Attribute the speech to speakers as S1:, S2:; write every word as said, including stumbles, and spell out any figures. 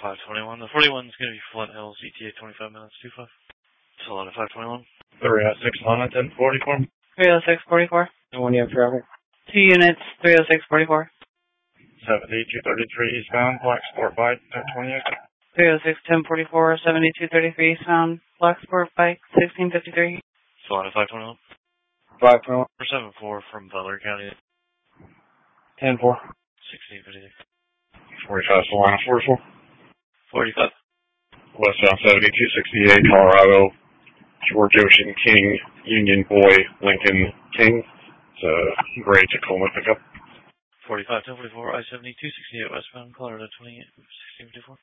S1: five twenty-one. The forty-one is going to be Flint Hills, E T A twenty-five minutes, two five. Still on at five twenty-one.
S2: three oh six London, ten forty-four.
S3: three oh six forty-four.
S4: And one you have traffic.
S3: Two units, three oh six forty-four.
S2: seventy two thirty-three eastbound, Black Sport Bike, ten twenty-eight.
S3: three oh six ten forty-four, seventy-two thirty-three eastbound, Black Sport Bike, sixteen fifty-three.
S1: Still on at five twenty-one.
S4: five twenty-one.
S1: four seven four from Butler County.
S4: ten four.
S1: sixteen fifty-six.
S2: forty-five Solana, forty-four.
S1: forty-five.
S2: Westbound seventy-two sixty-eight, Colorado, George Ocean King, Union Boy, Lincoln King. It's a gray Tacoma pickup.
S1: forty-five ten forty-four, I seventy-two sixty-eight westbound, Colorado twenty-eight, sixteen fifty-four.